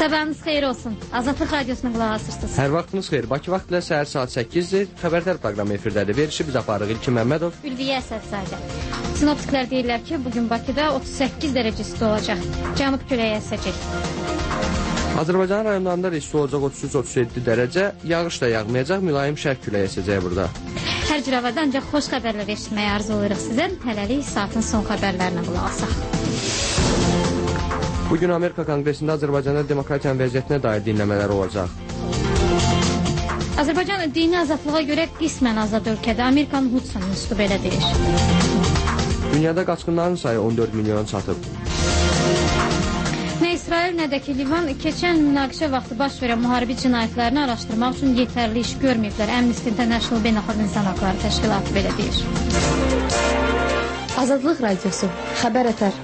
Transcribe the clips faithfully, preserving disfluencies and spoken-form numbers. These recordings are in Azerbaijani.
Sabahınız xeyir olsun. Azadlıq Radiosuna qulaq asırsınız. Hər vaxtınız xeyir. Bakı vaxtı ilə səhər saat səkkizdir. Xəbərlər proqramı efirdədir. Verişi biz aparıq. İlkin Məmmədov. Ülviyə Əsədzadə. Sinoptiklər deyirlər ki, bugün Bakıda otuz səkkiz dərəcə isti olacaq. Cənub küləyi əsəcək. Azərbaycan rayonlarında isti olacaq otuz üç otuz yeddi dərəcə. Yağış da yağmayacaq. Mülayim şərq küləyi əsəcək burada. Hər cür havada ancaq xoş xəbərlər eşitməyə arzu oluruq sizə. Hələlik saatın son xəbərlərinə qulaq asaq. Bugün Amerika Konqresində Azərbaycanda demokratiyanın vəziyyətinə dair dinləmələr olacaq. Azərbaycan dini azadlığa görə qismən azad ölkədə Amerikanın Hudson institutu belə deyir. Dünyada qaçqınların sayı on dörd milyona çatıb. Nə İsrail, nə də ki Livan keçən münaqişə vaxtı baş verən müharibə cinayətlərini araşdırmaq üçün yetərli iş görməyiblər. Amnesty International Beynəlxalq İnsan Haqları Təşkilatı belə deyir. Azadlıq Radiosu, xəbər ətər.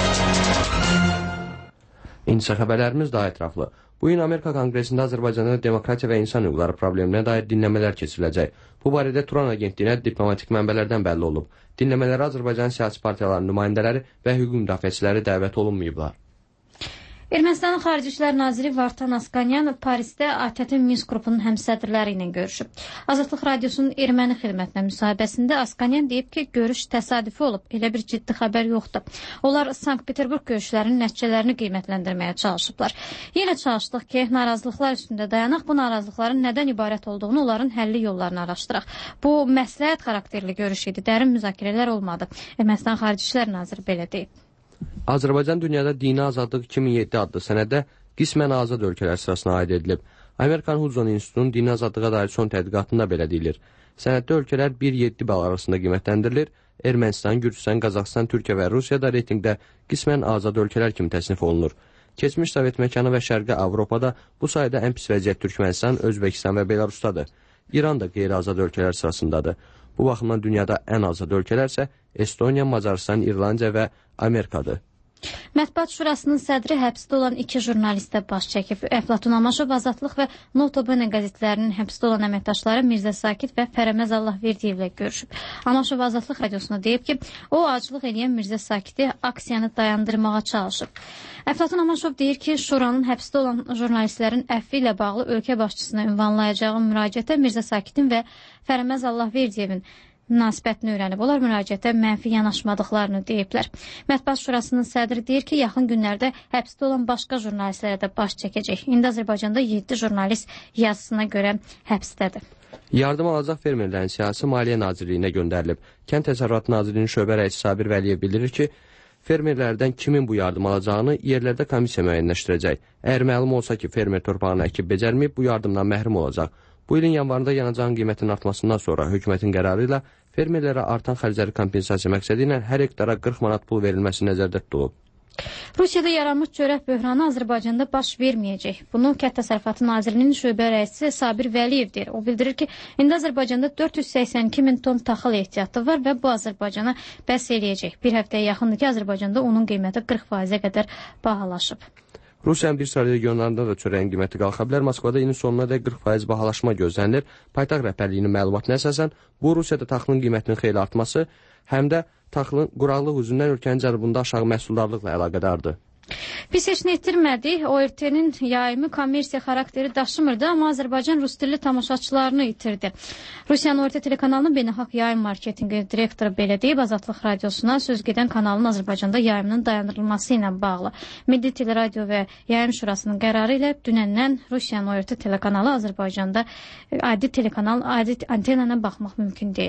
İnsə xəbərlərimiz daha ətraflı. Bu gün Amerika Konqresində Azərbaycanda demokratiya və insan hüquqları probleminə dair dinləmələr keçiriləcək. Bu barədə Turan agentliyinə diplomatik mənbələrdən bəlli olub. Dinləmələrə Azərbaycan siyasi partiyalarının nümayəndələri və hüquq müdafiəçiləri dəvət olunmayıblar. Ermənistanın Xarici İşlər Naziri Vartan Askanyan Parisdə A T T Minsk qrupunun həmsədrləri ilə görüşüb. Azadlıq Radiosunun erməni xidmətinə müsahibəsində Askanyan deyib ki, görüş təsadüfi olub, elə bir ciddi xəbər yoxdur. Onlar Sankt-Peterburq görüşlərinin nəticələrini qiymətləndirməyə çalışıblar. Yenə çalışdıq ki, narazılıqlar üstündə dayanaq, bu narazılıqların nədən ibarət olduğunu, onların həlli yollarını araşdıraq. Bu, məsləhət xarakterli görüş idi, dərin müzakirələr olmadı. Ermənistan Xarici İşlər Naziri belə deyib. Azərbaycan dünyada dini azadlıq iki min yeddi adlı sənəddə qismən azad ölkələr sırasına aid edilib. Amerikan Hudson İnstitutunun dini azadlığa dair son tədqiqatında belə deyilir. Sənəddə ölkələr bir yeddi bal arasında qiymətləndirilir. Ermənistan, Gürcüstan, Qazaxıstan, Türkiyə və Rusiya da reytingdə qismən azad ölkələr kimi təsnif olunur. Keçmiş Sovet məkanı və Şərqi Avropada bu sayədə ən pis vəziyyət Türkmənistan, Özbəkistan və Belarusdadır. İran da qeyri-azad ölkələr sırasındadır. Bu baxımdan dünyada ən azad ölkələr isə Estoniya, Macaristan, İrlandiya və Amerikadır. Mətbuat Şurasının sədri həbsdə olan iki jurnalistə baş çəkib. Əflatun Amaşov, Azadlıq və Notabene qəzetlərinin həbsdə olan əməkdaşları Mirzə Sakit və Fərəməz Allahverdiyevlə görüşüb. Amaşov Azadlıq Radiosuna deyib ki, o aclıq edən Mirzə Sakiti aksiyanı dayandırmağa çalışıb. Əflatun Amaşov deyir ki, Şuranın həbsdə olan jurnalistlərin əfvi ilə bağlı ölkə başçısına ünvanlayacağı müraciətə Mirzə Sakitin və Fərəməz Allahverdiyevin münasibətini öyrənib. Onlar müraciətə mənfi yanaşmadıqlarını deyiblər. Mətbuat Şurasının sədri deyir ki, yaxın günlərdə həbsdə olan başqa jurnalistlərə də baş çəkəcək. İndi Azərbaycanda yeddi jurnalist yazısına görə həbsdədir. Yardım alacaq fermerlərin siyasi Maliyyə Nazirliyinə göndərilib. Kənd Təsərrüfatı Nazirliyinin şöbə rəisi Sabir Vəliyev bildirir ki, fermerlərdən kimin bu yardım alacağını yerlərdə komissiya müəyyənləşdirəcək. Əgər məlum olsa ki, fermer torpağını əkib becərməyib, bu yardımdan məhrum olacaq. Bu ilin yanvarında yanacağın qiymətinin artmasından sonra hökumətin qərarı ilə fermerlərə artan xərcləri kompensasiya məqsədi ilə hər hektara qırx manat pul verilməsi nəzərdə tutulub. Rusiyada yaranmış çörək böhranı Azərbaycanda baş verməyəcək. Bunu Kənd Təsərrüfatı Nazirliyinin şöbə rəisi Sabir Vəliyev deyir. O bildirir ki, indi Azərbaycanda dörd yüz səksən iki min ton taxıl ehtiyatı var və bu Azərbaycana bəs eləyəcək. Bir həftəyə yaxındır ki, Azərbaycanda onun qiyməti qırx faizə qədər bahalaşıb. Rusiyanın bir sıra regionlarında da çörəyin qiyməti qalxa bilər. Moskvada ilin sonuna da qırx faiz bahalaşma gözlənilir. Paytaxt rəhbərliyinin məlumatına əsasən, bu Rusiyada taxılın qiymətinin xeyli artması, həm də taxılın quraqlıq üzündən ölkənin cənubunda aşağı məhsuldarlıqla əlaqədardır. Biz heç nə itirmədik. O R T-nin yayımı kommersiya xarakteri daşımırdı, amma Azərbaycan rus dilli tamaşaçılarını itirdi. Rusiyanın O R T telekanalının beynəlxalq yayım marketinqi direktoru belə deyib, Azadlıq Radiosuna söz gedən kanalın Azərbaycanda yayımının dayandırılması ilə bağlı. Milli Teleradio və Yayım Şurasının qərarı ilə dünəndən Rusiyanın O R T telekanalı Azərbaycanda adi telekanal, adi antenana baxmaq mümkün deyil.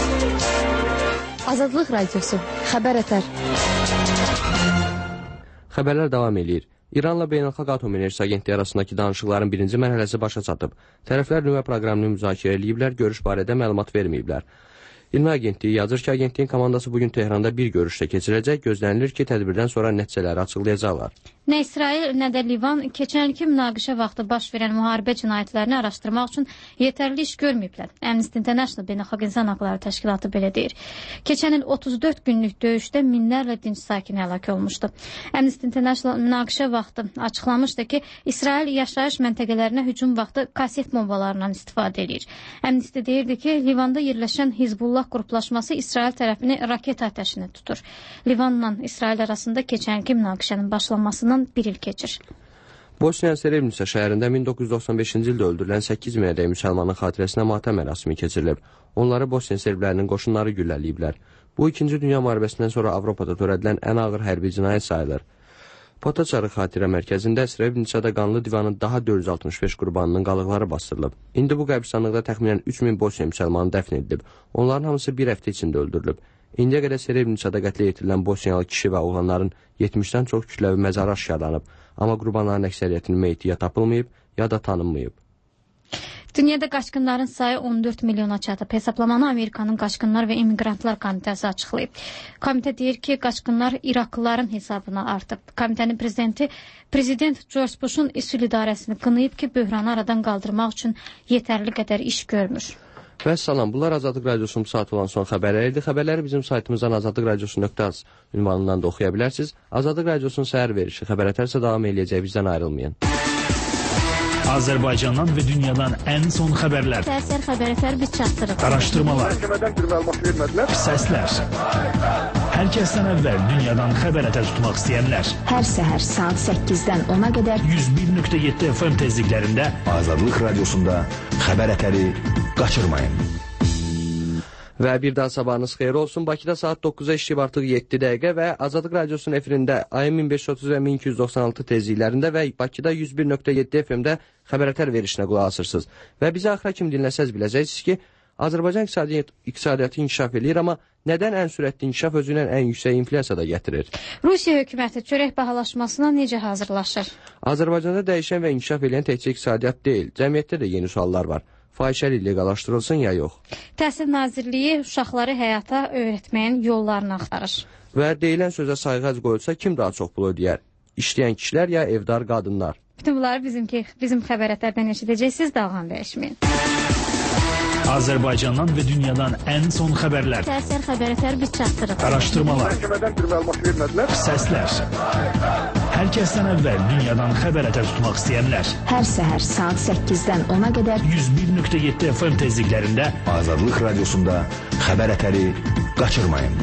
Azadlıq Radiosu, xəbər ətər. Xəbərlər davam edir. İranla Beynəlxalq Atom Enerjisi Agentliyi arasındakı danışıqların birinci mərhələsi başa çatıb. Tərəflər nüvə proqramını müzakirə ediblər, görüş barədə məlumat verməyiblər. İlmi Agentliyi yazır ki, agentliyin komandası bugün Tehranda bir görüşdə keçirəcək, gözlənilir ki, tədbirdən sonra nəticələri açıqlayacaqlar. Nə İsrail, nə də Livan keçən ilki münaqişə vaxtı baş verən müharibə cinayətlərini araşdırmaq üçün yetərli iş görməyiblər. Amnesty International Beynəlxalq İnsan Haqları Təşkilatı belə deyir. Keçən il otuz dörd günlük döyüşdə minlərlə dinc sakin həlak olmuşdu. Amnesty International münaqişə vaxtı açıqlamışdı ki, İsrail yaşayış məntəqələrinə hücum vaxtı kaset bombalarından istifadə edir. Amnesty deyirdi ki, Livanda yerləşən Hizbullah qruplaşması İsrail tərəfini raket atəşini tutur. Livanla İsrail arasında keçən ilki münaqişənin başlanmasından bir il keçir. Bosniyanın Srebrenitsa şəhərində min doqquz yüz doxsan beşinci ildə öldürülən səkkiz minədək müsəlmanın xatirəsinə matəm mərasimi keçirilib. Onları Bosniya serblərinin qoşunları gülləliyiblər. Bu, ikinci Dünya müharibəsindən sonra Avropada törədilən ən ağır hərbi cinayət sayılır. Potoçarı xatirə mərkəzində Srebrenitsada qanlı divanın daha dörd yüz altmış beş qurbanının qalıqları bastırılıb. İndi bu qəbristanlıqda təxminən üç min Bosniya müsəlmanı dəfn edilib. Onların hamısı bir həftə içində öldürülüb. İndiyə qədər Srebrenitsada qətlə yetirilən Bosniyalı kişi və oğlanların yetmişdən çox kütləvi məzarı aşkarlanıb. Amma qurbanların əksəriyyətinin meyti ya tapılmayıb, ya da tanınmayıb. Dünyada qaçqınların sayı on dörd milyona çatıb. Hesablamanı Amerikanın Qaçqınlar və İmigrantlar Komitəsi açıqlayıb. Komitə deyir ki, qaçqınlar İraqlıların hesabına artıb. Komitənin prezidenti Prezident George Bush'un İSÜL idarəsini qınayıb ki, böhranı aradan qaldırmaq üçün yetərli qədər iş görmür. Və salam, bunlar Azadlıq Radiosunun bu saat olan son xəbərləri idi. Xəbərləri bizim saytımızdan azadlıq radiosu nöqtə az ünvanından da oxuya bilərsiniz. Azadlıq Radiosunun səhər verişi xəbər ətərsə davam eləyəcək, bizdən ayrılmayın. Azərbaycandan və dünyadan ən son xəbərlər. Səhər xəbər ətər biz çatdırıq. Araşdırmalar. Səslər. Hər kəsdən əvvəl dünyadan xəbər ətər tutmaq istəyənlər. Hər səhər saat səkkizdən ona qədər yüz bir nöqtə yeddi F M tezliklərində Azadlıq Radiosunda xəbər ətəri qaçırmayın. Və bir daha sabahınız xeyir olsun. Bakıda saat doqquza işləyib artıq yeddi dəqiqə və Azadlıq Radiosunun efirində ayın min beş yüz otuz və min iki yüz doxsan altı tezliklərində və Bakıda yüz bir nöqtə yeddi F M-də xəbər ətər verişinə qulaq asırsınız. Və bizi axıra kimi dinləsəz biləcəksiniz ki, Azərbaycan iqtisadiyyat, iqtisadiyyatı inkişaf edir, amma nədən ən sürətli inkişaf özü ilə ən yüksək inflyasiya da gətirir? Rusiya hökuməti çörək bahalaşmasına necə hazırlaşır? Azərbaycanda dəyişən və inkişaf edən təkcə iqtisadiyyat deyil, cəmiyyətdə də yeni suallar var. Fahişəlik leqallaşdırılsın ya yox? Təhsil Nazirliyi uşaqları həyata öyrətməyin yollarını axtarır. Və deyilən sözə sayğı qoyulsa kim daha çox pul ödəyər? İşləyən kişilər ya evdar qadınlar? Bütün bunları bizimki, bizim xəbər ətərdən eşidəcəksiniz, dalğan dəyişməyin. Azərbaycandan və dünyadan ən son xəbərlər. Səhər xəbər ətər biz çatdırıq. Araşdırmalar. Səslər. Hər kəsdən əvvəl dünyadan xəbər ətər tutmaq istəyənlər. Hər səhər saat səkkizdən ona qədər yüz bir nöqtə yeddi F M tezliklərində Azadlıq Radiosunda xəbər ətəri qaçırmayın.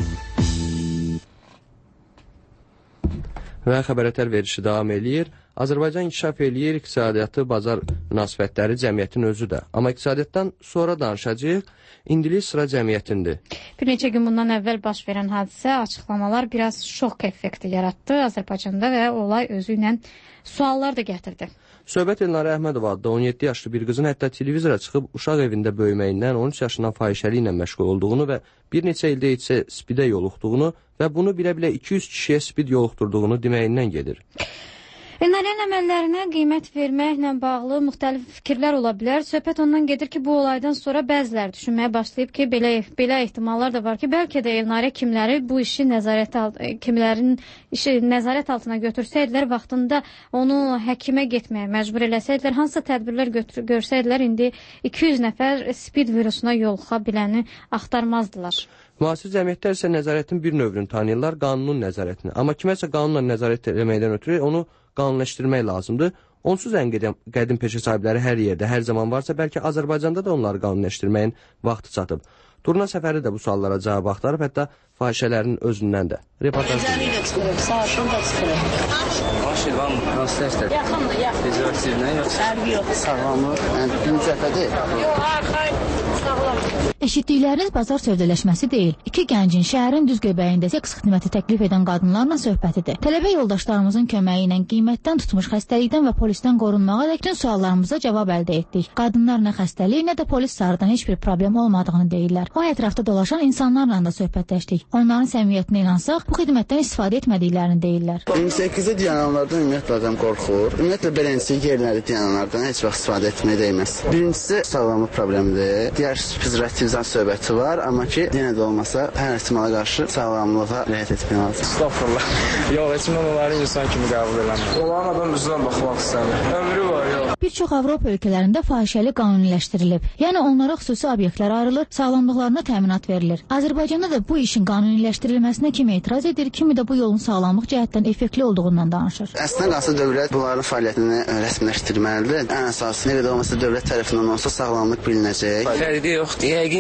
Və xəbər ətər verişi davam eləyir. Azərbaycan inkişaf eləyir, iqtisadiyyatı, bazar münasibətləri cəmiyyətin özü də. Amma iqtisadiyyatdan sonra danışacağıq, indilik sıra cəmiyyətindir. Bir neçə gün bundan əvvəl baş verən hadisə, açıqlamalar biraz şok effekti yaratdı Azərbaycanda və olay özü ilə suallar da gətirdi. Söhbət Elnarə Əhmədova adlı on yeddi yaşlı bir qızın hətta televizora çıxıb uşaq evində böyüməyindən on üç yaşından fahişəliklə məşğul olduğunu və bir neçə ildə etsə spidə yoluxduğunu və bunu bilə-bilə iki yüz kişiyə spid yoluxturduğunu deməyindən gedir. Elnarənin əməllərinə qiymət verməklə bağlı müxtəlif fikirlər ola bilər. Söhbət ondan gedir ki, bu olaydan sonra bəzilər düşünməyə başlayıb ki, belə, belə ehtimallar da var ki, bəlkə də Elnarə kimləri bu işi nəzarət alt, kimlərin işi nəzarət altına götürsəydilər, vaxtında onu həkimə getməyə məcbur eləsəydilər, hansısa tədbirlər götür, görsəydilər, indi iki yüz nəfər spid virusuna yoluxa biləni axtarmazdılar. Müasir cəmiyyətlər isə nəzarətin bir növünü tanıyırlar, qanunun nəzarətini. Amma kiməsə qanunla nəzarət etməkdən ötürü onu qanunləşdirmək lazımdır. Onsuz ən qədim, qədim peşə sahibləri hər yerdə, hər zaman varsa, bəlkə Azərbaycanda da onları qanunləşdirməyin vaxtı çatıb. Turna səfəri də bu suallara cavab axtarıb, hətta fahişələrin özündən də. Reportaj çıxırıq, saatın da çıxırıq. Başı, vam, hansı dərslər? Yaxındır, yaxın. Rezervativlə yoxsa? Sərbi yox. Sağlamır, yəni birinci dəfədir. Yox, arxay, sağlam. Eşitdikləriniz bazar sövdələşməsi deyil. İki gəncin şəhərin düz göbəyində seks xidməti təklif edən qadınlarla söhbətidir. Tələbə yoldaşlarımızın köməyi ilə qiymətdən tutmuş xəstəlikdən və polisdən qorunmağa dək bütün suallarımıza cavab əldə etdik. Qadınlar nə xəstəlik, nə də polis sarıdan heç bir problem olmadığını deyirlər. O ətrafda dolaşan insanlarla da söhbətləşdik. Onların səmimiyyətinə inansaq, bu xidmətdən istifadə etmədiklərini deyirlər. iyirmi səkkizdə dayananlardan ümumiyyətlə adam qorxur. Ümumiyyətlə beləncə yerləri dayananlardan heç vaxt istifadə etməyə dəyməz. Birincisi sağlamlıq problemidir. Digər fizioterapiyazan söhbəti var, amma ki, yenə də olmasa hər ehtimala qarşı sağlamlığa riayət etmək lazım. Estağfurullah. Yox, heç mən onları insan kimi qəbul eləmirəm. Olan adam üzünə baxmaq istəmir. Ömrü var, yox. Bir çox Avropa ölkələrində fahişəlik qanuniləşdirilib. Yəni onlara xüsusi obyektlər ayrılır, sağlamlıqlarına təminat verilir. Azərbaycanda da bu işin qanuniləşdirilməsinə kimi etiraz edir, kimi də bu yolun sağlamlıq cəhətdən effektli olduğundan danışır. Əslində qalsa dövlət bunların fəaliyyətini rəsmiləşdirməlidir. Ən əsası nə qədər olmasa dövlət tərəfindən olsa sağlamlıq bilinəcək. Fərqi yoxdur. Yəqin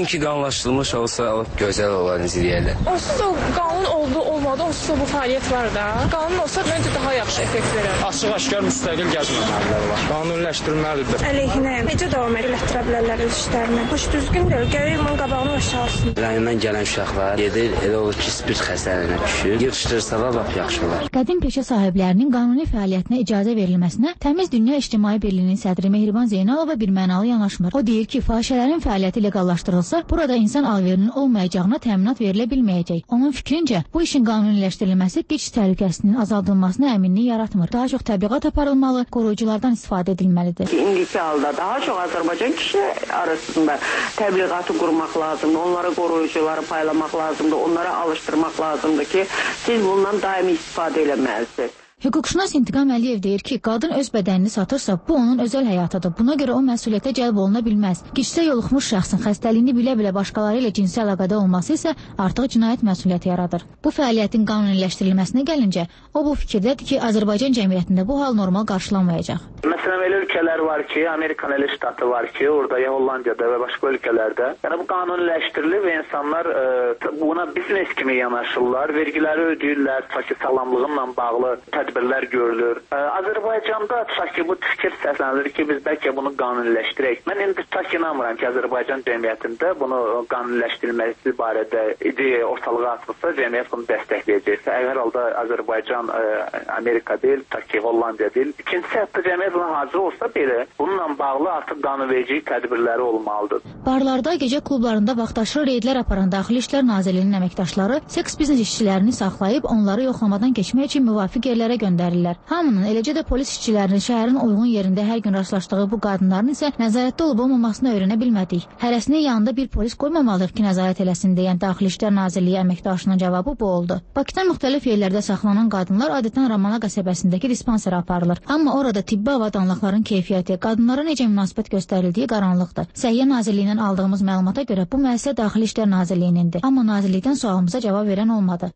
Nəinki qanunlaşdırılmış olsa, o gözəl olar, izləyərlər. Onsuz o qanun oldu, olmadı, onsuz da bu fəaliyyət var da. Qanun olsa məncə daha yaxşı effekt verər. Açıq-aşkar müstəqil gəzməməlidir var. Qanuniləşdirilməlidir. Əleyhinəyəm. Necə davam etdirə bilərlər öz işlərini? Xoş düzgün deyil, gərək bunun qabağını aşağı alsın. Rayondan gələn uşaqlar gedir, elə olur ki, spirt xəstəliyinə düşür. Yığışdırsalar lap yaxşı olar. Qədim peşə sahiblərinin qanuni fəaliyyətinə icazə verilməsinə Təmiz Dünya İctimai Birliyinin sədri Mehriban Zeynalova birmənalı yanaşmır. O deyir ki, fahişələrin fəaliyyəti leqallaşdırılsa, burada insan alverinin olmayacağına təminat verilə bilməyəcək. Onun fikrincə, bu işin qanuniləşdirilməsi qiç təhlükəsinin azaldılmasına əminlik yaratmır. Daha çox təbliğat aparılmalı, qoruyuculardan istifadə edilməlidir. İndiki halda daha çox Azərbaycan kişilər arasında təbliğatı qurmaq lazımdır. Onlara qoruyucuları paylamaq lazımdır. Onlara alışdırmaq lazımdır ki, siz bundan daimi istifadə eləməlisiniz. Hüquqşünas İntiqam Əliyev deyir ki, qadın öz bədənini satırsa, bu onun özəl həyatıdır. Buna görə o məsuliyyətə cəlb oluna bilməz. Gicdə yoluxmuş şəxsin xəstəliyini bilə-bilə başqaları ilə cinsi əlaqədə olması isə artıq cinayət məsuliyyəti yaradır. Bu fəaliyyətin qanuniləşdirilməsinə gəlincə, o bu fikirdədir ki, Azərbaycan cəmiyyətində bu hal normal qarşılanmayacaq. Məsələn, elə ölkələr var ki, Amerikan elə ştatı var ki, orada ya Hollandiyada və başqa ölkələrdə. Yəni bu qanuniləşdirilib və insanlar ə, buna biznes kimi yanaşırlar, vergiləri ödəyirlər, tutaq sağlamlığınla bağlı tədbirlər görülür. Ə, Azərbaycanda tutaq ki, bu fikir səslənir ki, biz bəlkə bunu qanuniləşdirək. Mən indi tutaq ki, inanmıram ki, Azərbaycan cəmiyyətində bunu qanuniləşdirilməsi barədə ideya ortalığa atılsa, cəmiyyət bunu dəstəkləyəcəksə, hər halda Azərbaycan ə, Amerika deyil, tutaq ki, Hollandiya deyil. İkincisi, hətta cəmiyyət buna hazır olsa belə, bununla bağlı artıq qanunverici tədbirləri olmalıdır. Barlarda, gecə klublarında vaxtaşırı reydlər aparan Daxili İşlər Nazirliyinin əməkdaşları seks biznes işçilərini saxlayıb onları yoxlamadan keçmək üçün müvafiq yerlərə göndərirlər. Hamının, eləcə də polis işçilərinin şəhərin uyğun yerində hər gün rastlaşdığı bu qadınların isə nəzarətdə olub-olmamasını öyrənə bilmədik. Hərəsinin yanında bir polis qoymamalıyıq ki, nəzarət eləsin deyən Daxili İşlər Nazirliyi əməkdaşının cavabı bu oldu. Bakıda müxtəlif yerlərdə saxlanan qadınlar adətən Ramana qəsəbəsindəki dispanserə aparılır. Amma orada tibbi avadanlıqların keyfiyyəti, qadınlara necə münasibət göstərildiyi qaranlıqdır. Səhiyyə Nazirliyindən aldığımız məlumata görə bu müəssisə Daxili İşlər Nazirliyinindir. Amma Nazirlikdən sualımıza cavab verən olmadı.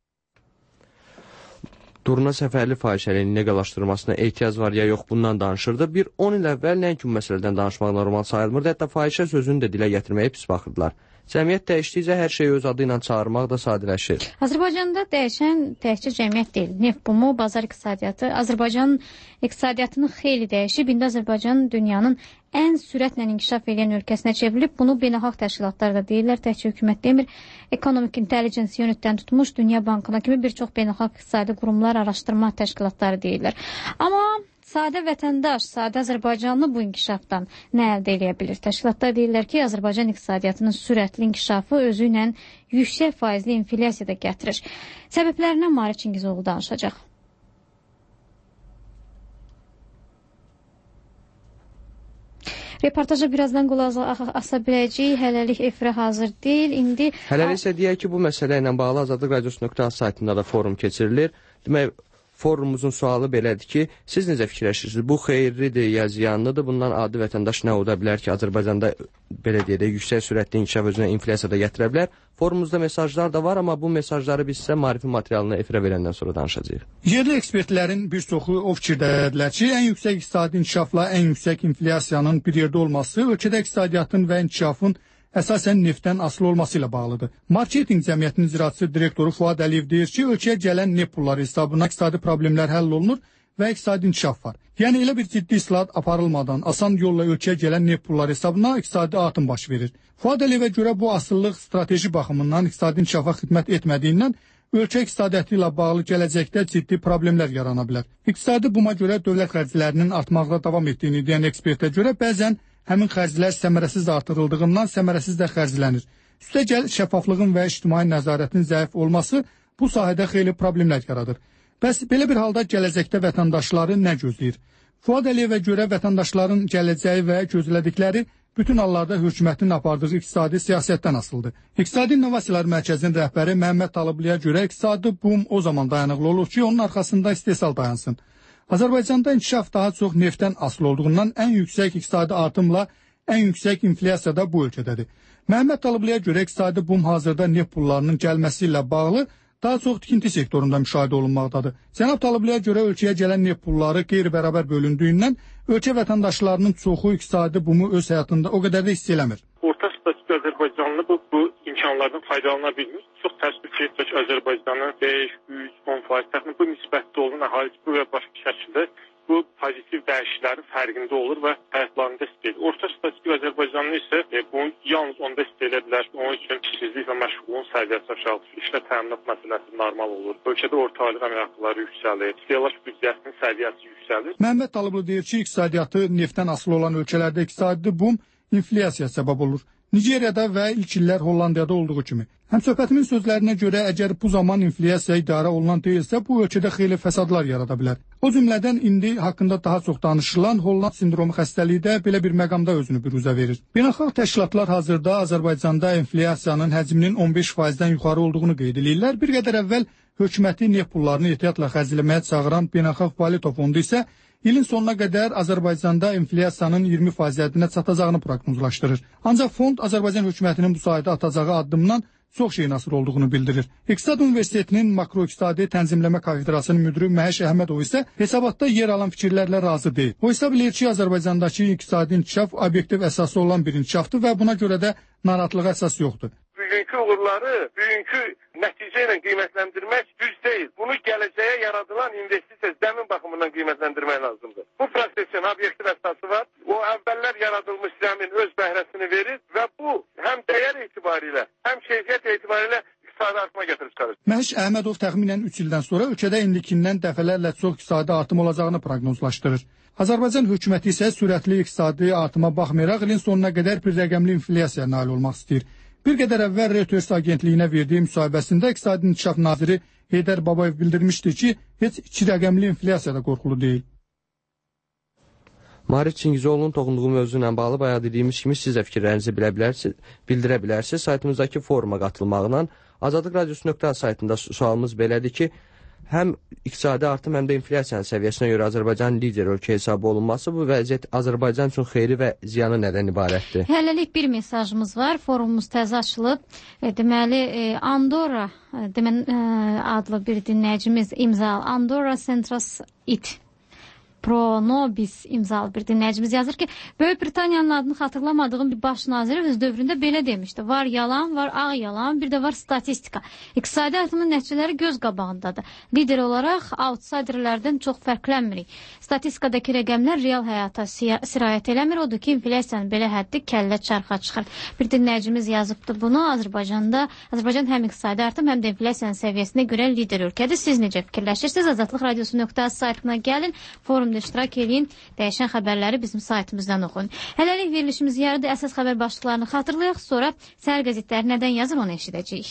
Durna səfərli fahişəliyinin leqallaşdırılmasına ehtiyac var ya yox, bundan danışırdı. Bir on il əvvəl nəinki bu məsələdən danışmaq normal sayılmırdı, hətta fahişə sözünü də dilə gətirməyə pis baxırdılar. Cəmiyyət dəyişdikcə hər şeyi öz adı ilə çağırmaq da sadələşir. Azərbaycanda dəyişən təkcə cəmiyyət deyil. Neft bumu, bazar iqtisadiyyatı, Azərbaycanın iqtisadiyyatının xeyli dəyişib. İndi Azərbaycan dünyanın ən sürətlə inkişaf edən ölkəsinə çevrilib. Bunu beynəlxalq təşkilatlar da deyirlər, təkcə hökumət demir. Economic Intelligence Unitdən tutmuş Dünya Bankına kimi bir çox beynəlxalq iqtisadi qurumlar, araşdırma təşkilatları deyirlər. Amma sadə vətəndaş, sadə Azərbaycanlı bu inkişafdan nə əldə edə bilir? Təşkilatlar deyirlər ki, Azərbaycan iqtisadiyyatının sürətli inkişafı özü ilə yüksək faizli inflyasiya da gətirir. Səbəblərindən Mahir Çingizoğlu danışacaq. Reportaja birazdan qulaq asa biləcəyik, hələlik efirə hazır deyil. İndi Hələlik isə deyək ki, bu məsələ ilə bağlı Azadlıq Radiosu nöqtə az saytında da forum keçirilir. Demək, forumumuzun sualı belədir ki, siz necə fikirləşirsiniz? Bu xeyirlidir, ya ziyanlıdır? Bundan adi vətəndaş nə ola bilər ki, Azərbaycanda belə deyək də yüksək sürətli inkişaf özünə inflyasiya da gətirə bilər? Forumumuzda mesajlar da var, amma bu mesajları biz sizə marifi materialını efirə verəndən sonra danışacağıq. Yerli ekspertlərin bir çoxu o fikirdədirlər ki, ən yüksək iqtisadi inkişafla ən yüksək inflyasiyanın bir yerdə olması ölkədə iqtisadiyyatın və inkişafın əsasən neftdən asılı olması ilə bağlıdır. Marketinq cəmiyyətinin icraçısı direktoru Fuad Əliyev deyir ki, ölkəyə gələn neft pulları hesabına iqtisadi problemlər həll olunur və iqtisadi inkişaf var. Yəni elə bir ciddi islahat aparılmadan asan yolla ölkəyə gələn neft pulları hesabına iqtisadi artım baş verir. Fuad Əliyevə görə bu asıllıq strateji baxımından iqtisadi inkişafa xidmət etmədiyindən ölkə iqtisadiyyatı ilə bağlı gələcəkdə ciddi problemlər yarana bilər. İqtisadi buma görə dövlət xərclərinin artmaqda davam etdiyini deyən ekspertə görə bəzən həmin xərclər səmərəsiz artırıldığından səmərəsiz də xərclənir. Üstəgəl şəffaflığın və ictimai nəzarətin zəif olması bu sahədə xeyli problemlər yaradır. Bəs belə bir halda gələcəkdə vətəndaşları nə gözləyir? Fuad Əliyevə görə vətəndaşların gələcəyi və gözlədikləri bütün hallarda hökumətin apardığı iqtisadi siyasətdən asılıdır. İqtisadi İnnovasiyalar Mərkəzinin rəhbəri Məhəmməd Talıblıya görə iqtisadi boom o zaman dayanıqlı olur ki, onun arxasında istehsal dayansın. Azərbaycanda inkişaf daha çox neftdən asılı olduğundan ən yüksək iqtisadi artımla ən yüksək inflyasiya da bu ölkədədir. Məhəmməd Talıblıya görə iqtisadi boom hazırda neft pullarının gəlməsi ilə bağlı daha çox tikinti sektorunda müşahidə olunmaqdadır. Cənab Talıblıya görə ölkəyə gələn neft pulları qeyri-bərabər bölündüyündən ölkə vətəndaşlarının çoxu iqtisadi boomu öz həyatında o qədər də hiss eləmir. Orta statistiki Azərbaycanlı bu imkanlardan faydalana bilmir. Çox təəssüf ki, Azərbaycanın beş, üç, on faiz təxminən bu nisbətdə olan əhali bu və başqa şəkildə bu pozitiv dəyişikliklərin fərqində olur və həyatlarında istəyir. Orta statistik Azərbaycanlı isə e, bunu yalnız onda istəyirlər bilər. Onun üçün işsizlik və məşğulluğun səviyyəsi aşağıdır. İşlə təminat məsələsi normal olur. Ölkədə orta aylıq əmək haqqları yüksəlir. İstehlak büdcəsinin səviyyəsi yüksəlir. Məhəmməd Talıblı deyir ki, iqtisadiyyatı neftdən asılı olan ölkələrdə iqtisadi boom inflyasiya səbəb olur. Nigeriyada və ilk illər Hollandiyada olduğu kimi. Həmsöhbətimin sözlərinə görə, əgər bu zaman inflyasiya idarə olunan deyilsə, bu ölkədə xeyli fəsadlar yarada bilər. O cümlədən indi haqqında daha çox danışılan Holland sindromu xəstəliyi də belə bir məqamda özünü büruzə verir. Beynəlxalq təşkilatlar hazırda Azərbaycanda inflyasiyanın həcminin on beş faizdən yuxarı olduğunu qeyd edirlər. Bir qədər əvvəl hökuməti neft pullarını ehtiyatla xərcləməyə çağıran Beynəlxalq Valyuta Fondu isə İlin sonuna qədər Azərbaycanda inflyasiyanın iyirmi faiz hədinə çatacağını proqnozlaşdırır. Ancaq fond Azərbaycan hökumətinin bu sayədə atacağı addımdan çox şeyin asılı olduğunu bildirir. İqtisad Universitetinin makroiqtisadi tənzimləmə kafedrasının müdiri Məhəş Əhmədov isə hesabatda yer alan fikirlərlə razı deyil. O hesab edir ki, Azərbaycandakı iqtisadi inkişaf obyektiv əsası olan bir inkişafdır və buna görə də narahatlığa əsas yoxdur. Bugünkü uğurları, bugünkü nəticə ilə qiymətləndirmək düz deyil. Bunu gələcəyə yaradılan investisiya zəmin baxımından qiymətləndirmək lazımdır. Bu prosesin obyektiv əsası var. O əvvəllər yaradılmış zəmin öz bəhrəsini verir və bu həm dəyər etibarilə, həm keyfiyyət etibarilə iqtisadi artıma gətirib çıxarır. Məhəş Əhmədov təxminən üç ildən sonra ölkədə indikindən dəfələrlə çox iqtisadi artım olacağını proqnozlaşdırır. Azərbaycan hökuməti isə sürətli iqtisadi artıma baxmayaraq ilin sonuna qədər bir rəqəmli inflyasiyaya nail olmaq istəyir. Bir qədər əvvəl Reuters agentliyinə verdiyi müsahibəsində İqtisadi İnkişaf naziri Heydər Babayev bildirmişdi ki, heç iki rəqəmli inflyasiyada qorxulu deyil. Mariç Çingizoğlu'nun toxunduğu mövzu ilə bağlı bayaq dediyimiz kimi siz də fikirlərinizi bilə bilərsiniz, bildirə bilərsiniz. Saytımızdakı foruma qatılmaqla Azadlıq Radiosu nöqtə saytında sualımız belədir ki, həm iqtisadi artım, həm də inflyasiyanın səviyyəsinə görə Azərbaycanın lider ölkə hesabı olunması bu vəziyyət Azərbaycan üçün xeyri və ziyanı nədən ibarətdir? Hələlik bir mesajımız var. Forumumuz təzə açılıb. E, deməli, e, Andorra e, demən, e, adlı bir dinləyicimiz imzalı. Andorra Centras It. Pro Nobis imzalı bir dinləyicimiz yazır ki, Böyük Britaniyanın adını xatırlamadığım bir baş naziri öz dövründə belə demişdi. Var yalan, var ağ yalan, bir də var statistika. İqtisadi artımın nəticələri göz qabağındadır. Lider olaraq outsiderlərdən çox fərqlənmirik. Statistikadakı rəqəmlər real həyata sirayət eləmir. Odur ki, inflyasiyanın belə həddi kəllə çarxa çıxır. Bir dinləyicimiz yazıbdı bunu. Azərbaycanda, Azərbaycan həm iqtisadi artım, həm də inflyasiyanın səviyyəsinə görə lider ölkədir. Siz necə fikirləşirsiniz? Azadlıq Radiosu nöqtə saytına gəlin. Forum iştirak edin, dəyişən xəbərləri bizim saytımızdan oxuyun. Hələlik verilişimiz yarıda əsas xəbər başlıqlarını xatırlayaq, sonra səhər qəzetləri nədən yazır onu eşidəcəyik.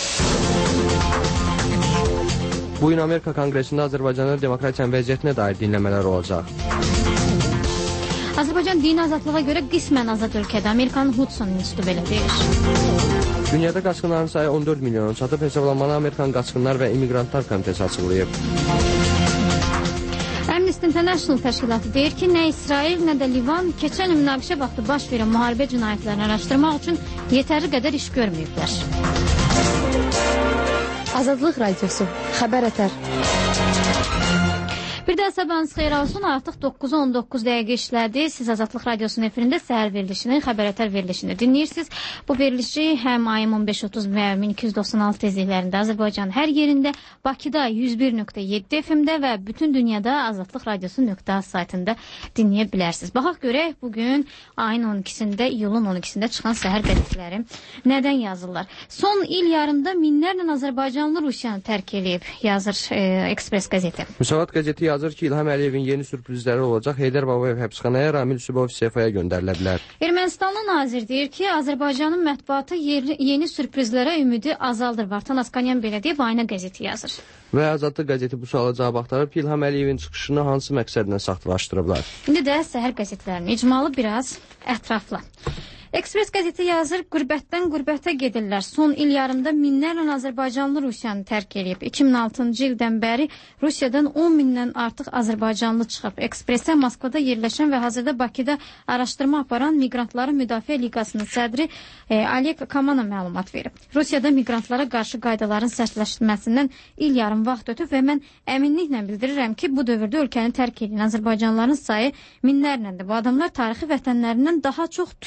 Bu gün Amerika Konqresində Azərbaycanın demokratiyanın vəziyyətinə dair dinləmələr olacaq. Azərbaycan dini azadlığa görə qismən azad ölkədə. Amerikanın Hudson İnstitutu belə deyir. Dünyada qaçqınların sayı on dörd milyona çatıb, hesablanmanı Amerikan Qaçqınlar və İmmigrantlar Komitəsi açıqlayıb. Amnesty International təşkilatı deyir ki, nə İsrail, nə də Livan keçən il münaqişə vaxtı baş verən müharibə cinayətlərini araşdırmaq üçün yetərli qədər iş görməyiblər. Azadlıq Radiosu, xəbər ətər. Bir də sabahınız xeyir olsun. Artıq doqquz on doqquz dəqiqə işlədi. Siz Azadlıq Radiosunun efirində səhər verilişini, xəbər ətər verilişini dinləyirsiniz. Bu verilişi həm ayın on beş otuz və min iki yüz doxsan altı tezliklərində Azərbaycanın hər yerində, Bakıda yüz bir nöqtə yeddi F M-də və bütün dünyada Azadlıq Radiosu nöqtə saytında dinləyə bilərsiniz. Baxaq görək bugün ayın on ikisində, iyulun on ikisində çıxan səhər qəzetləri nədən yazırlar? Son il yarımda minlərlə Azərbaycanlı Rusiyanı tərk edib, yazır e, Ekspres qəzeti. Müsavat qəzeti yazır ki, İlham Əliyevin yeni sürprizləri olacaq. Heydər Babayev həbsxanaya, Ramil Sübov istefaya göndərilə bilər. Ermənistanlı nazir deyir ki, Azərbaycanın mətbuatı yeni sürprizlərə ümidi azaldır. Vartan Askanyan belə deyib, Ayna qəzeti yazır. Və Azadlıq qəzeti bu suala cavab axtarıb ki, İlham Əliyevin çıxışını hansı məqsədlə saxtalaşdırıblar? İndi də səhər qəzetlərini icmalı biraz ətrafla. Ekspres qəzeti yazır, qürbətdən qürbətə gedirlər. Son il yarımda minlərlə Azərbaycanlı Rusiyanı tərk edib. iki min altıncı ildən bəri Rusiyadan on mindən artıq Azərbaycanlı çıxıb. Ekspresə Moskvada yerləşən və hazırda Bakıda araşdırma aparan Miqrantların Müdafiə Liqasının sədri e, Oleg Kamana məlumat verib. Rusiyada miqrantlara qarşı qaydaların sərtləşdirməsindən il yarım vaxt ötüb və mən əminliklə bildirirəm ki, bu dövrdə ölkəni tərk edən Azərbaycanlıların sayı minlərləndir. Bu adamlar tarixi vətənlərindən daha çox Türkiyəyə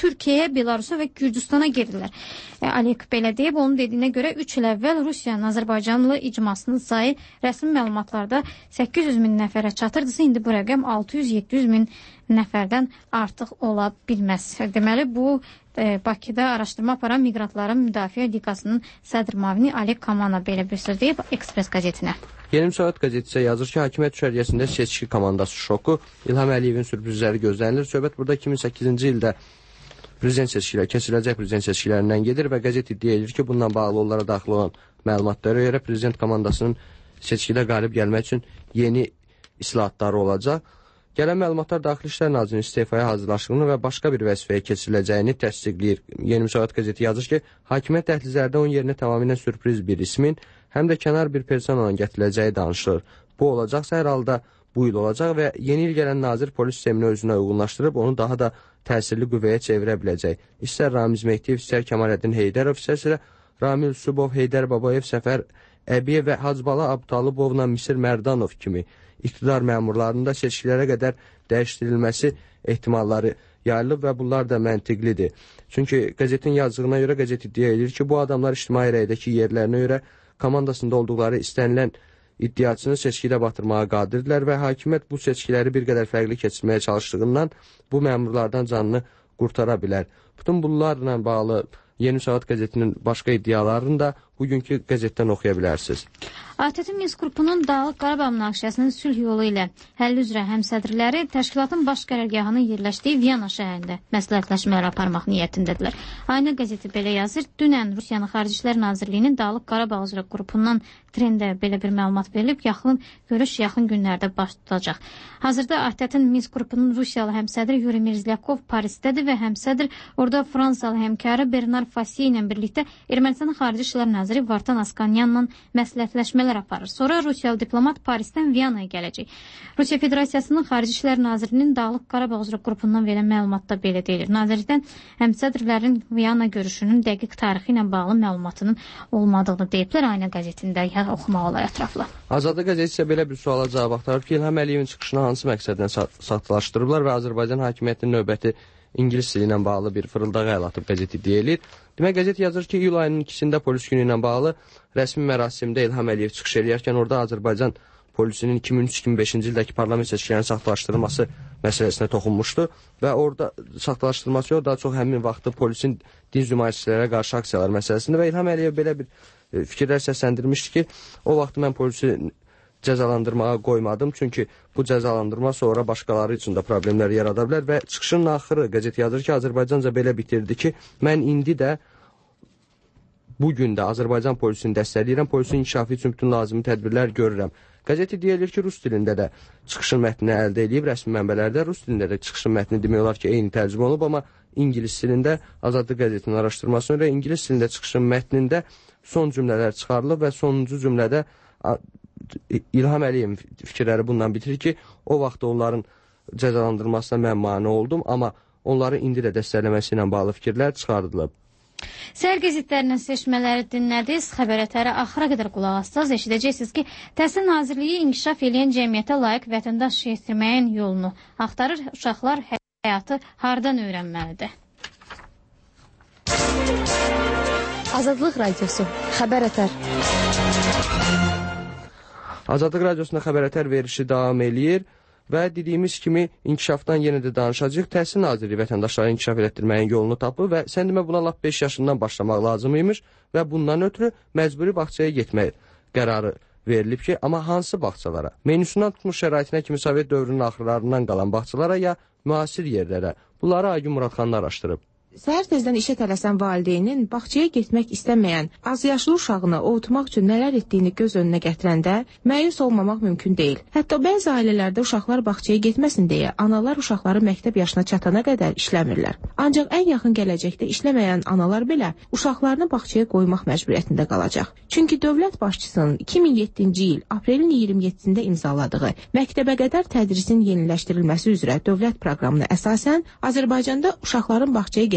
Türkiyəyə, Belarusa və Gürcüstana gedirlər. E, Alek belə deyib, onun dediyinə görə üç il əvvəl Rusiyanın Azərbaycanlı icmasının sayı rəsmi məlumatlarda səkkiz yüz min nəfərə çatırdısa, indi bu rəqəm altı yüz yeddi yüz min nəfərdən artıq ola bilməz. Deməli, bu e, Bakıda araşdırma aparan Miqrantların Müdafiə Liqasının sədr mavini Alek Kamana belə bir söz deyib Ekspres qəzetinə. Yeni Müsavat qəzeti isə yazır ki, hakimiyyət düşərgəsində seçki komandası şoku, İlham Əliyevin sürprizləri gözlənilir. Söhbət burada iki min səkkizinci ildə prezident seçkiləri, keçiriləcək prezident seçkilərindən gedir və qəzet iddia edir ki, bununla bağlı onlara daxil olan məlumatlara görə prezident komandasının seçkidə qalib gəlmək üçün yeni islahatları olacaq. Gələn məlumatlar Daxili İşlər Nazirinin istefaya hazırlaşdığını və başqa bir vəzifəyə keçiriləcəyini təsdiqləyir. Yeni Müsavat qəzeti yazır ki, hakimiyyət dəhlizlərdə onun yerinə tamamilə sürpriz bir ismin, həm də kənar bir personanın gətiriləcəyi danışılır. Bu olacaqsa hər halda bu il olacaq və yeni il gələn nazir polis sistemini özünə uyğunlaşdırıb onu daha da təsirli qüvvəyə çevirə biləcək. İstər Ramiz Mehdiyev, istər Kemaləddin Heydərov, istərsə Ramil Subov, Heydər Babayev, Səfər Əbiyev və Hacbala Abtalıbovla Misir Mərdanov kimi iqtidar məmurlarında seçkilərə qədər dəyişdirilməsi ehtimalları yayılıb və bunlar da məntiqlidir. Çünki qəzetin yazdığına görə qəzet iddia edir ki, bu adamlar ictimai rəydəki yerlərinə görə komandasında olduqları istənilən iddiaçını seçkidə batırmağa qadirdirlər və hakimiyyət bu seçkiləri bir qədər fərqli keçirməyə çalışdığından bu məmurlardan canını qurtara bilər. Bütün bunlarla bağlı Yeni Müsavat qəzetinin başqa iddialarını da bugünkü qəzetdən oxuya bilərsiniz. A T T Minsk qrupunun Dağlıq Qarabağ münaqişəsinin sülh yolu ilə həll üzrə həmsədrləri təşkilatın baş qərargahının yerləşdiyi Viyana şəhərində məsləhətləşmələr aparmaq niyyətindədirlər. Ayna qəzeti belə yazır. Dünən Rusiyanın Xarici İşlər Nazirliyinin Dağlıq Qarabağ üzrə qrupundan trendə belə bir məlumat verilib, yaxın görüş yaxın günlərdə baş tutacaq. Hazırda A T T Minsk qrupunun Rusiyalı həmsədri Yuri Mirzlyakov Parisdədir və həmsədr orada Fransalı həmkarı Bernard Fasiye ilə birlikdə Ermənistanın Xarici İşlər Naziri Vartan Askanyanla məsləhətləşmələr aparır. Sonra Rusiyalı diplomat Parisdən Viyanaya gələcək. Rusiya Federasiyasının Xarici İşlər Nazirinin Dağlıq Qarabağ üzrə qrupundan verilən məlumatda belə deyilir. Nazirlikdən həmsədrlərin Viyana görüşünün dəqiq tarixi ilə bağlı məlumatının olmadığını deyiblər. Ayna qəzetində oxumaq olar ətraflı. Azadlıq qəzeti isə belə bir suala cavab axtarıb ki, İlham Əliyevin çıxışını hansı məqsədlə saxtalaşdırıblar və Azərbaycan hakimiyyətinin növbəti İngilis dili ilə bağlı bir fırıldağı əl atıb qəzeti deyilir. Demək, qəzet yazır ki, iyul ayının ikisində polis günü ilə bağlı rəsmi mərasimdə İlham Əliyev çıxış edərkən orada Azərbaycan polisinin iki min üç iki min beşinci ildəki parlament seçkilərinin saxtalaşdırılması məsələsinə toxunmuşdu və orada saxtalaşdırılması yox, daha çox həmin vaxtı polisin din nümayişçilərə qarşı aksiyalar məsələsində və İlham Əliyev belə bir fikirlər səsləndirmişdi ki, o vaxt mən polisi cəzalandırmağa qoymadım, çünki bu cəzalandırma sonra başqaları üçün də problemlər yarada bilər və çıxışın axırı qəzet yazır ki, Azərbaycanca belə bitirdi ki, mən indi də bugün də Azərbaycan polisini dəstəkləyirəm, polisin inkişafı üçün bütün lazımi tədbirlər görürəm. Qəzeti deyilir ki, rus dilində də çıxışın mətnini əldə edib, rəsmi mənbələrdə rus dilində də çıxışın mətni demək olar ki, eyni tərcümə olub, amma ingilis dilində Azadlıq qəzetinin araşdırmasına görə ingilis dilində çıxışın mətnində son cümlələr çıxarılıb və sonuncu cümlədə İlham Əliyevin fikirləri bundan bitirir ki, o vaxt onların cəzalandırılmasına mən mane oldum, amma onları indi də dəstəkləməsi ilə bağlı fikirlər çıxarılıb. Səhər qəzetlərinin seçmələri dinlədiniz. Xəbər ətəri axıra qədər qulaq assaz. Eşidəcəksiniz ki, Təhsil Nazirliyi inkişaf edən cəmiyyətə layiq vətəndaş yetişdirməyin yolunu axtarır. Uşaqlar həyatı hardan öyrənməlidir? Azadlıq Radiosu, Xəbər ətər. Azadlıq Radiosunda xəbər ətər verişi davam eləyir və dediyimiz kimi inkişafdan yenə də danışacaq. Təhsil Nazirliyi vətəndaşları inkişaf etdirməyin yolunu tapır və sən demə buna lap beş yaşından başlamaq lazım imiş və bundan ötürü məcburi bağçaya getmək qərarı verilib ki, amma hansı bağçalara? Menüsündən tutmuş şəraitinə kimi Sovet dövrünün axırlarından qalan bağçalara ya müasir yerlərə? Bunları Aygün Muradxanlı araşdırıb. Səhər tezdən işə tələsən valideynin bağçaya getmək istəməyən azyaşlı uşağını ovutmaq üçün nələr etdiyini göz önünə gətirəndə məyus olmamaq mümkün deyil. Hətta bəzi ailələrdə uşaqlar bağçaya getməsin deyə analar uşaqları məktəb yaşına çatana qədər işləmirlər. Ancaq ən yaxın gələcəkdə işləməyən analar belə uşaqlarını bağçaya qoymaq məcburiyyətində qalacaq. Çünki dövlət başçısının iki min yeddinci il aprelin iyirmi yeddisində imzaladığı məktəbə qədər tədrisin yeniləşdirilməsi üzrə dövlət proqramına əsasən Azərbaycanda uşaqların bağçaya getməsi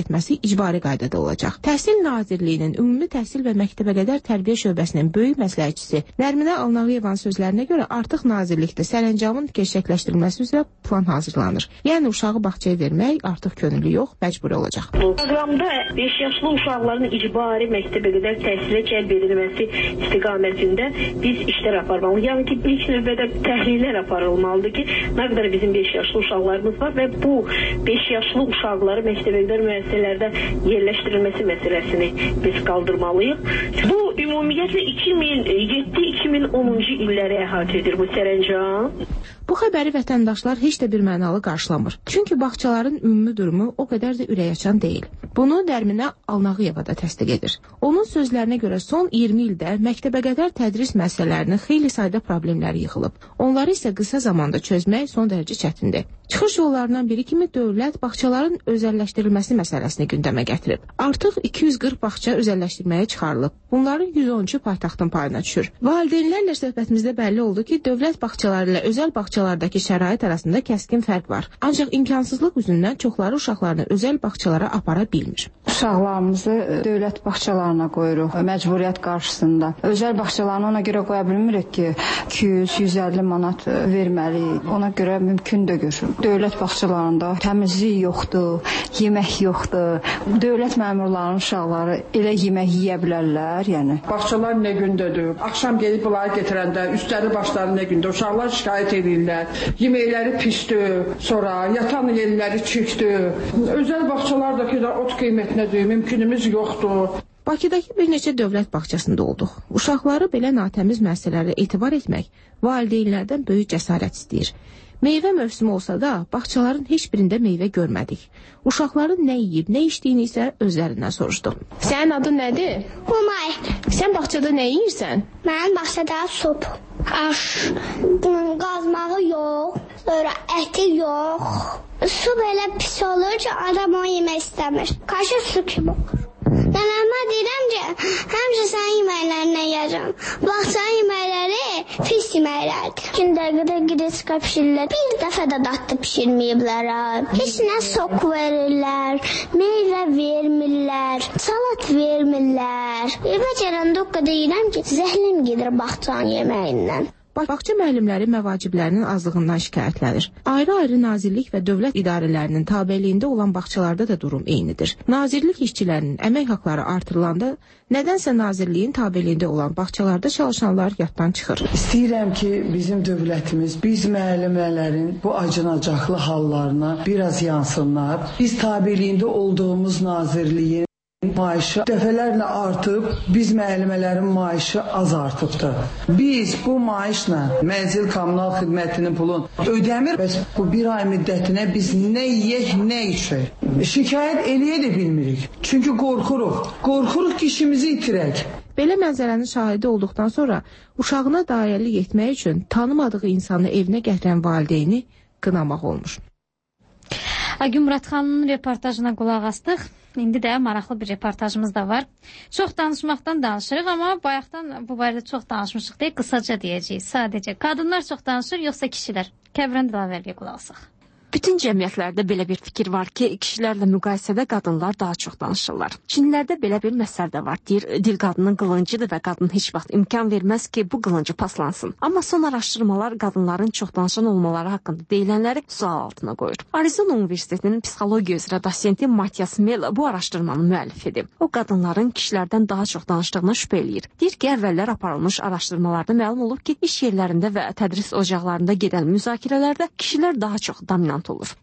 getməsi icbari qaydada olacaq. Təhsil Nazirliyinin Ümumi Təhsil və Məktəbəqədər Tərbiyə Şöbəsinin böyük məsləhətçisi Nərminə Alnağıyevanın sözlərinə görə artıq nazirlikdə sərəncamın gerçəkləşdirilməsi üzrə plan hazırlanır. Yəni uşağı bağçaya vermək artıq könüllü yox, məcburi olacaq. Bu proqramda beş yaşlı uşaqların icbari məktəbəqədər təhsilə cəlb edilməsi istiqamətində biz işlər aparmalıyıq. Yəni ki, ilk növbədə təhlillər aparılmalıdır ki, nə qədər bizim beş yaşlı uşaqlarımız var və bu beş yaşlı uşaqları məktəbəqədər müəssisələrdə yerləşdirilməsi məsələsini biz qaldırmalıyıq. Bu ümumiyyətlə iki min yeddi iki min onuncu illəri əhatə edir bu sərəncam. Bu xəbəri vətəndaşlar heç də bir mənalı qarşılamır. Çünki bağçaların ümumi durumu o qədər də ürəkaçan deyil. Bunu Nərminə Alnağıyeva da təsdiq edir. Onun sözlərinə görə son iyirmi ildə məktəbəqədər tədris müəssisələrinin xeyli sayda problemləri yığılıb. Onları isə qısa zamanda çözmək son dərəcə çətindir. Çıxış yollarından biri kimi dövlət bağçaların özəlləşdirilməsi məsələsini gündəmə gətirib. Artıq iki yüz qırx bağça özəlləşdirməyə çıxarılıb. Bunların yüz on üçü paytaxtın payına düşür. Valideynlərlə söhbətimizdə bəlli oldu ki, dövlət bağçaları ilə özəl bağçalardakı şərait arasında kəskin fərq var. Ancaq imkansızlıq üzündən çoxları uşaqlarını özəl bağçalara apara bilmir. Uşaqlarımızı dövlət bağçalarına qoyuruq, məcburiyyət qarşısında. Özəl bağçalarını ona görə qoya bilmirik ki, iki yüz yüz əlli manat verməliyik. Ona görə mümkün də görürüm. Dövlət bağçalarında təmizlik yoxdur, yemək yoxdur. Dövlət məmurlarının uşaqları elə yemək yeyə bilərlər, yəni. Bağçalar nə gündədir? Axşam gedib bunları gətirəndə üstləri başları nə gündə? Uşaqlar şikayət edirlər. Yeməkləri pisdir, sonra yatan yerləri çirkdir. Özəl bağçalardakı da ot qiymətinədir, mümkünümüz yoxdur. Bakıdakı bir neçə dövlət bağçasında olduq. Uşaqları belə natəmiz məsələlərə etibar etmək valideynlərdən böyük cəsarət istəyir. Meyvə mövsümü olsa da, bağçaların heç birində meyvə görmədik. Uşaqların nə yeyib, nə içdiyini isə özlərindən soruşduq. Sənin adın nədir? Umay. Sən bağçada nə yeyirsən? Mənim bağçada sup, aş, qazmağı yox, sonra əti yox. Su belə pis olur ki, adam onu yemək istəmir. Kaşı su kimi olur. Nənəmə deyirəm ki, həmişə sənin yeməklərinə yiyəcəm. Bağçanın yeməkləri pis yeməklərdir. Gündə qədər qreçka pişirirlər. Bir dəfə də dadlı pişirməyiblər. Heç nə sok verirlər, meyvə vermirlər, salat vermirlər. Evə gələndə o qədər yiyirəm ki, zəhlim gedir bağçanın yeməyindən. Bağça müəllimləri məvaciblərinin azlığından şikayətlənir. Ayrı-ayrı nazirlik və dövlət idarələrinin tabeliyində olan bağçalarda da durum eynidir. Nazirlik işçilərinin əmək haqları artırılanda, nədənsə nazirliyin tabeliyində olan bağçalarda çalışanlar yaddan çıxır. İstəyirəm ki, bizim dövlətimiz, biz müəllimələrin bu acınacaqlı hallarına biraz yansınlar. Biz tabeliyində olduğumuz nazirliyin maaşı dəfələrlə artıb, biz müəllimələrin maaşı az artıbdır. Biz bu maaşla mənzil kommunal xidmətinin pulun ödəmir. Bəs bu bir ay müddətinə biz nə yeyək, nə içək? Şikayət eləyə də bilmirik. Çünki qorxuruq. Qorxuruq ki, işimizi itirək. Belə mənzərənin şahidi olduqdan sonra uşağına dairəlik etmək üçün tanımadığı insanı evinə gətirən valideyni qınamaq olmuş. Agün Muratxanın reportajına qulaq astıq. İndi də maraqlı bir reportajımız da var. Çox danışmaqdan danışırıq, amma bayaqdan bu barədə çox danışmışıq deyə qısaca deyəcəyik. Sadəcə qadınlar çox danışır, yoxsa kişilər? Kəbran Dilavərliyə qulaq asaq. Bütün cəmiyyətlərdə belə bir fikir var ki, kişilərlə müqayisədə qadınlar daha çox danışırlar. Çinlilərdə belə bir məsəl də var. Deyir, dil qadının qılıncıdır və qadın heç vaxt imkan verməz ki, bu qılıncı paslansın. Amma son araşdırmalar qadınların çox danışan olmaları haqqında deyilənləri sual altına qoyur. Arizona Universitetinin psixologiya üzrə dosenti Matias Mel bu araşdırmanın müəllifidir. O, qadınların kişilərdən daha çox danışdığına şübhə eləyir. Deyir ki, əvvəllər aparılmış araşdırmalarda məlum olub ki, iş yerlərində və tədris ocaqlarında gedən müzakirələrdə kişilər daha çox dominant olur.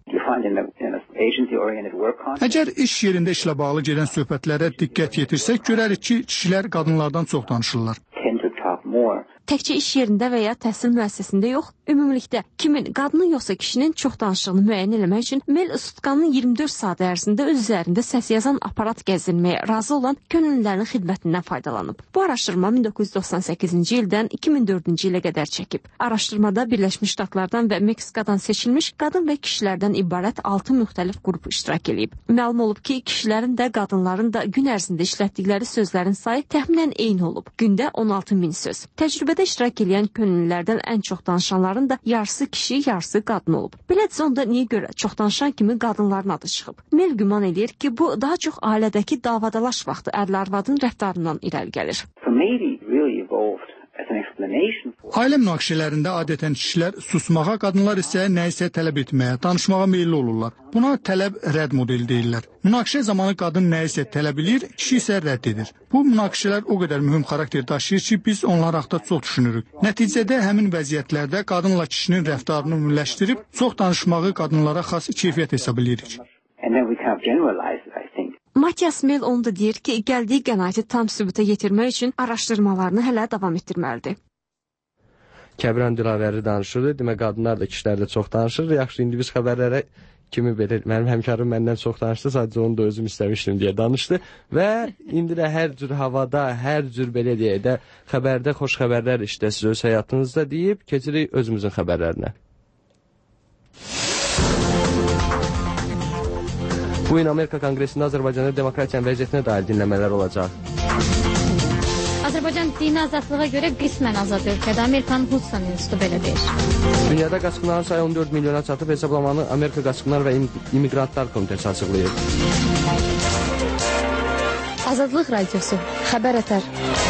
Əgər iş yerində işlə bağlı gedən söhbətlərə diqqət yetirsək, görərik ki, kişilər qadınlardan çox danışırlar. Təkcə iş yerində və ya təhsil müəssisəsində yox, ümumilikdə kimin, qadının yoxsa kişinin çox danışdığını müəyyən eləmək üçün Mel Sutkanın iyirmi dörd saat ərzində öz üzərində səs yazan aparat gəzdirməyə razı olan könüllülərin xidmətindən faydalanıb. Bu araşdırma min doqquz yüz doxsan səkkizinci ildən iki min dördüncü ilə qədər çəkib. Araşdırmada Birləşmiş Ştatlardan və Meksikadan seçilmiş qadın və kişilərdən ibarət altı müxtəlif qrup iştirak edib. Məlum olub ki, kişilərin də qadınların da gün ərzində işlətdikləri sözlərin sayı təxminən eyni olub. Gündə on altı min söz. Təcrübə Müsahibədə iştirak edən könüllülərdən ən çox danışanların da yarısı kişi, yarısı qadın olub. Belədirsə onda niyə görə çox danışan kimi qadınların adı çıxıb? Mel güman edir ki, bu daha çox ailədəki davadalaş vaxtı ərlə-arvadın rəftarından irəli gəlir. Ailə münaqişələrində adətən kişilər susmağa, qadınlar isə nəyisə tələb etməyə, danışmağa meyilli olurlar. Buna tələb rədd modeli deyirlər. Münaqişə zamanı qadın nəyisə tələb edir, kişi isə rədd edir. Bu münaqişələr o qədər mühüm xarakter daşıyır ki, biz onlar haqqında çox düşünürük. Nəticədə həmin vəziyyətlərdə qadınla kişinin rəftarını ümumiləşdirib, çox danışmağı qadınlara xas keyfiyyət hesab edirik. Matias Mel onu da deyir ki, gəldiyi qənaəti tam sübuta yetirmək üçün araşdırmalarını hələ davam etdirməlidir. Kəbran Dilavəri danışırdı. Demək, qadınlar da, kişilər də çox danışır. Yaxşı, indi biz xəbərlərə kimi belə, mənim həmkarım məndən çox danışdı, sadəcə onu da özüm istəmişdim deyə danışdı. Və indi də hər cür havada, hər cür belə deyək də, xəbərdə xoş xəbərlər işte siz öz həyatınızda deyib, keçirik özümüzün xəbərlərinə. Bu gün Amerika Konqresində Azərbaycanda demokratiyanın vəziyyətinə dair dinləmələr olacaq. Azərbaycan dini azadlığa görə qismən azad ölkədə. Amerikanın Hudson İnstitutu belə deyir. Dünyada qaçqınların sayı on dörd milyona çatıb, hesablamanı Amerika Qaçqınlar və İmiqrantlar Komitəsi açıqlayır. Azadlıq Radiosu, xəbər ətər.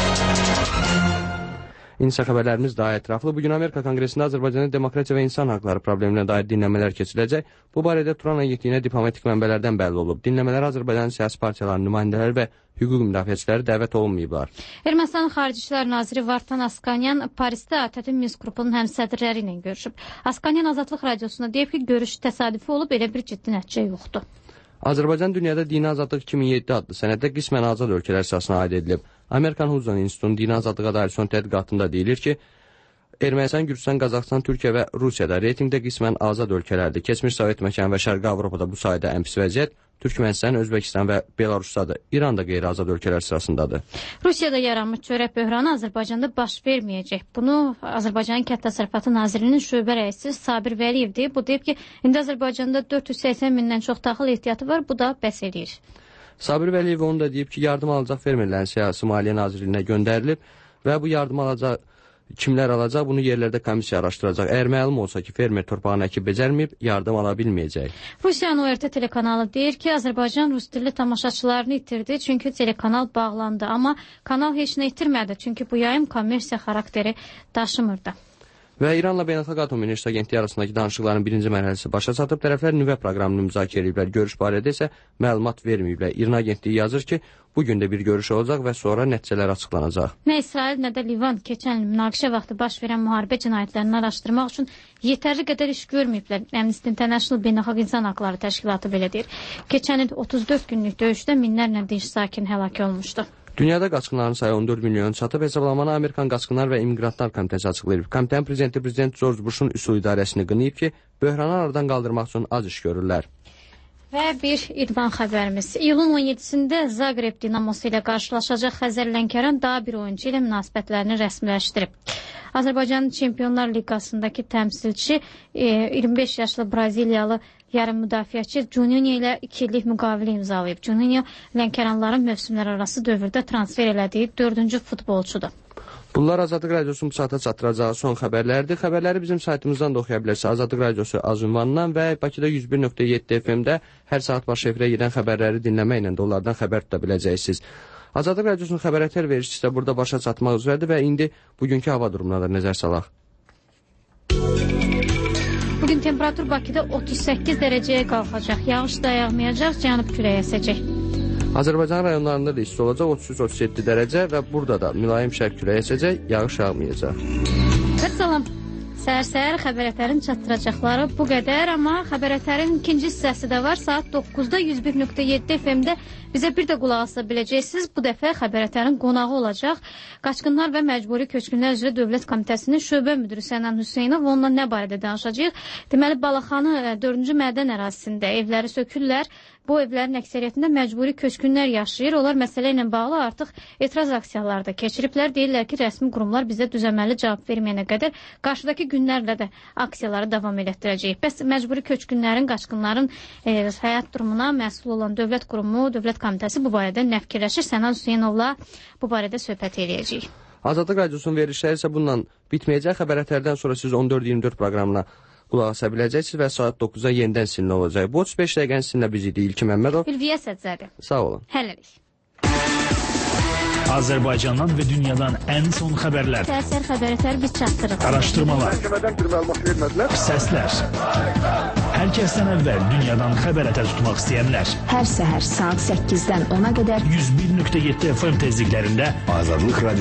İnsan xəbərlərimiz daha ətraflı. Bugün Amerika Konqresində Azərbaycanın demokratiya və insan haqları probleminə dair dinləmələr keçiriləcək. Bu barədə Turan agentliyinə diplomatik mənbələrdən bəlli olub. Dinləmələr Azərbaycanın siyasi partiyalarının nümayəndələri və hüquq müdafiəçiləri dəvət olunmayıblar. Ermənistan Xarici İşlər Naziri Vartan Askanyan Parisdə ATƏT-in Minsk qrupunun həmsədrləri ilə görüşüb. Askanyan Azadlıq Radiosuna deyib ki, görüş təsadüfi olub, elə bir ciddi nəticə yoxdur. Azərbaycan dünyada dini azadlıq iki min yeddi adlı sənəddə qismən azad ölkələr sırasına aid edilib. Amerikan Hudson İnstitutunun dini azadlığa dair son tədqiqatında deyilir ki, Ermənistan, Gürcüstan, Qazaxıstan, Türkiyə və Rusiyada reytingdə qismən azad ölkələrdir. Keçmiş Sovet məkanı və Şərqi Avropada bu sayda ən pis vəziyyət Türkmənistan, Özbəkistan və Belarusdadır. İran da qeyri-azad ölkələr sırasındadır. Rusiyada yaranmış çörək böhranı Azərbaycanda baş verməyəcək. Bunu Azərbaycanın Kənd Təsərrüfatı Nazirliyinin şöbə rəisi Sabir Vəliyev deyib. Bu deyib ki, indi Azərbaycanda dörd yüz səksən mindən çox taxıl ehtiyatı var, bu da bəs eləyir. Sabir Vəliyev onu da deyib ki, yardım alacaq fermerlərin siyasi maliyyə nazirliyinə göndərilib və bu yardım alacaq kimlər alacaq, bunu yerlərdə komissiya araşdıracaq. Əgər məlum olsa ki, fermer torpağını əkib becərməyib, yardım ala bilməyəcək. Rusiyanın O R T telekanalı deyir ki, Azərbaycan rus dilli tamaşaçılarını itirdi, çünki telekanal bağlandı. Amma kanal heç nə itirmədi, çünki bu yayım kommersiya xarakteri daşımırdı. Və İranla Beynəlxalq Atom Enerjisi Agentliyi arasındakı danışıqların birinci mərhələsi başa çatıb, tərəflər nüvə proqramını müzakirə ediblər. Görüş barədə isə məlumat verməyiblər. İran Agentliyi yazır ki, bugün də bir görüş olacaq və sonra nəticələr açıqlanacaq. Nə İsrail, nə də Livan keçən il münaqişə vaxtı baş verən müharibə cinayətlərini araşdırmaq üçün yetərli qədər iş görməyiblər. Amnesty International Beynəlxalq İnsan Haqları Təşkilatı belə deyir. Keçən il otuz dörd günlük döyüşdə minlərlə dinc sakin həlak olmuşdu. Dünyada qaçqınların sayı on dörd milyon çatıb, hesablamanı Amerikan Qaçqınlar və İmiqrantlar Komitəsi açıqlayıb. Komitənin prezidenti Prezident George Bush'un üsul idarəsini qınayıb ki, böhranı aradan qaldırmaq üçün az iş görürlər. Və bir idman xəbərimiz. İyulun on yeddisində Zagreb Dinamosu ilə qarşılaşacaq Xəzər Lənkəran daha bir oyuncu ilə münasibətlərini rəsmiləşdirib. Azərbaycanın Çempionlar Liqasındakı təmsilçi e, iyirmi beş yaşlı Braziliyalı yarım müdafiəçi Juninho ilə iki illik müqavilə imzalayıb. Juninho Lənkəranların mövsümlər arası dövrdə transfer elədiyi dördüncü futbolçudur. Bunlar Azadlıq Radiosunun bu saata çatdıracağı son xəbərlərdir. Xəbərləri bizim saytımızdan da oxuya bilərsiniz. Azadlıq Radiosu az ünvanından və Bakıda yüz bir nöqtə yeddi F M-də hər saat baş efirə gedən xəbərləri dinləməklə də onlardan xəbər tuta biləcəksiniz. Azadlıq Radiosunun xəbər ətər vericisi də burada başa çatmaq üzrədir və indi bugünkü hava durumuna da nəzər salaq. Bugün temperatur Bakıda otuz səkkiz dərəcəyə qalxacaq. Yağış da yağmayacaq, cənub küləyi əsəcək. Azərbaycan rayonlarında da isti olacaq, otuz üç otuz yeddi dərəcə və burada da mülayim şərq küləyi əsəcək, yağış yağmayacaq. Salam. Səhər-səhər xəbər ətərin çatdıracaqları bu qədər, amma xəbər ətərin ikinci hissəsi də var. Saat doqquzda yüz bir nöqtə yeddi F M-də bizə bir də qulaq asa biləcəksiniz. Bu dəfə xəbər ətərin qonağı olacaq. Qaçqınlar və Məcburi Köçkünlər üzrə Dövlət Komitəsinin şöbə müdürü Sənan Hüseynov. Onunla nə barədə danışacağıq? Deməli, Balaxanı dördüncü mədən ərazisində evləri sökürlər. Bu evlərin əksəriyyətində məcburi köçkünlər yaşayır. Onlar məsələ ilə bağlı artıq etiraz aksiyaları da keçiriblər. Deyirlər ki, rəsmi qurumlar bizə düzəməli cavab verməyənə qədər qarşıdakı günlərlə də aksiyaları davam elətdirəcəyik. Bəs məcburi köçkünlərin, qaçqınların e, həyat durumuna məsul olan dövlət qurumu, Dövlət Komitəsi bu barədə nə fikirləşir? Sənan Hüseynovla bu barədə söhbət eləyəcəyik. Azadlıq Radiosunun verilişləri isə bununla bitməyəcək. Xəbərətlərdən sonra siz on dörd iyirmi dörd proqramına qulaq asa biləcəksiniz və saat doqquzda yenidən sizinlə olacaq. Bu otuz beş dəqiqəni sizinlə biz idi İlki Məmmədov. Ülviyə Sədzəri. Sağ olun. Hələlik. Azərbaycandan və dünyadan ən son xəbərlər. Təsir xəbərətlər biz çatdırırıq. Araşdırmalar. Məhkəmədən bir məlumat vermədilər. Səslər. Hər kəsdən əvvəl dünyadan xəbərətər tutmaq istəyənlər. Hər səhər saat səkkizdən ona qədər yüz bir nöqtə yeddi F M tezliklərində Azadlıq Radio